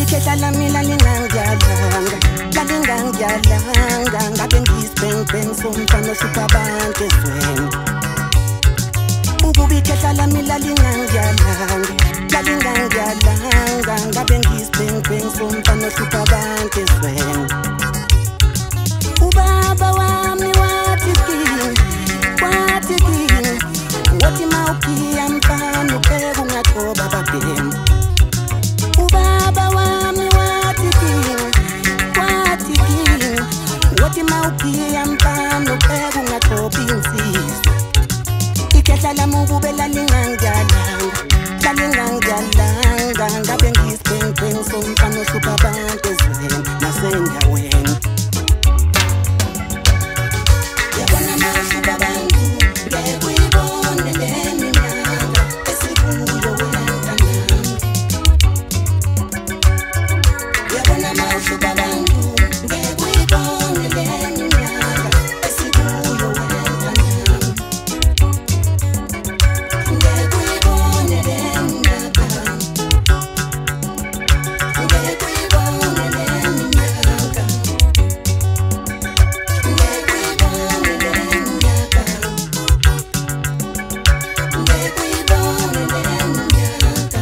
Ikhetla lami lalingangiyalanga ngabe ngisibhengibhengi somfana ohlupha abantu ezweni. Ukuba ikhetla lami lalingangiyalanga ngabe ngisibhengibhengi somfana ohlupha abantu ezweni. Ubaba wami wathi kimi wathi mawukiya mfana upheka ungaqoba babhemu. Ubaba wami wathi kimi wathi mawukiya mfana upheka ungaqoba insizwa. Ikhetla lami ukube lalingangiyalanga ngabe ngisibhengibhengi somfana ohlupha abantu ezweni nasendaweni. Yabona mawuhlupha abantu ngeke uyibone leni nyanga esikuyo wena mntanami. Yabona mawuhlupha abantu ngeke uyibone leni nyanga esikuyo wena mntanami. Ngeke uyibone leni nyanga, ngeke uyibone leni nyanga, ngeke uyibone leni nyanga, ngeke uyibone leni nyanga.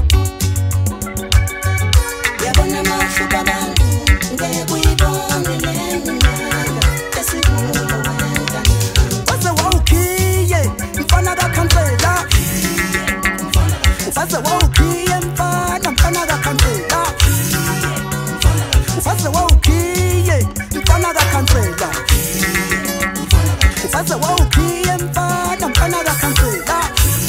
Yabona mawuhlupha abantu ngeke uyibone leni nyanga esikuyo wena mntanami. Waze wawukhiye mfana kakhansela, waze wawukhiye mfana kakhansela, waze wawukhiye mfana kakhansela, waze wawukhiye mfana kakhansela.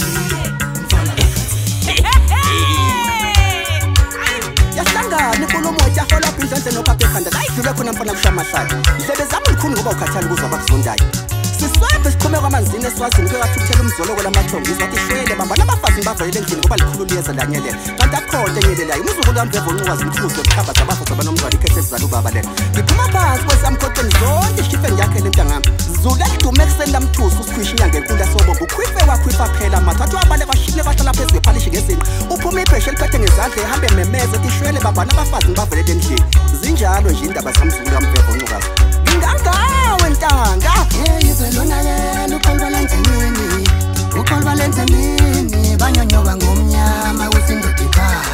Yahlangana inkulumo yahola phindle nophathe ekhanda la idlule khona mfana kushamahlala. Ndlebe zami likhulu ngoba ukhathala ukuzwa abakuzondayo. Siswaphe siqhumeka amanzini eswazini kuke kathukuthela umzolo kwelamathongo izwathi shwele bamba nabafazi bavele endlini ngoba likhulu liyeza lanyelela. Kanti akhonto enyelelayo umzukulu wami bevoncukazi umkhuzo likhaba zabafa zabanomzwalo ikhethe sizala ubaba lena. Ngiphuma phansi kwesamkhoteni zonke ishifeni yakhe le mntangami. Zulu elidume ekuseni lamthusa usikhwisha inyanga enkulu yasobomba ukhwife wakhwifa phela mathathu abale bashile bahlala phezu kwephalishi ngezinqa. Uphuma ibheshe eliphethe ngezandla ehambe memeze ethi shwele bamba nabafazi bavele endlini. Zinjalo nje indaba zamzulu wami bevoncukazi. Ngingangawe ntanga izwe lonakela uqolwa lenzemini banyonyoba ngomnyama kusindoda ikhaya.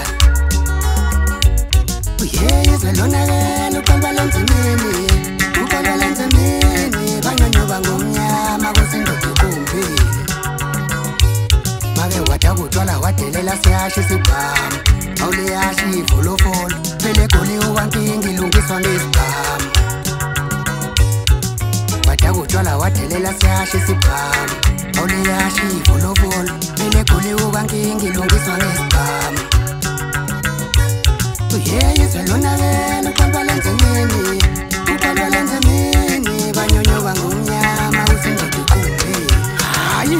Izwe lonakela uqolwa lenzemini banyonyoba ngomnyama kusindoda ikumbile. Make watakutshwala wadelela siyashi isibhamu awuliyashi ivolofolo phele goli uwankingi ilungiswa ngesibhamu. Watakutshwala wadelela siyashi isibhamu awuliyashi ivolofolo phele goli uwankingi ilungiswa ngesibhamu. Izwe lonakela uqolwa lenzemini banyonyoba ngomnyama kusindoda ikumbile. Hayi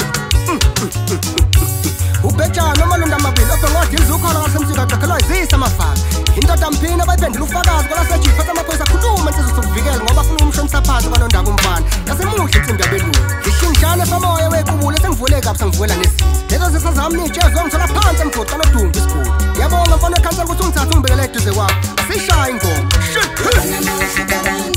ubhejana nomalunda amabili obhengoda imzukhala ngasemsika qakhelwa izisa amafaka. Indoda mphina bayiphendula ufakazi kwalasejifa samaphoyisa akhuluma insizwa sokuvikela ngoba afuna umshonisa phansi kwalondaba umfana. Yasemuhle insimbi yabelungu ishingishane somoya wequbule sengivule kabi sengivula nesisi. Lezo zisa zami niy'tshezwe ngithola phansi emgodi kanodumba isigodi. Yabonga mfana ekhansela ukuthi ungithathe ungibekele eduze kwakho asiyishaye ingoma.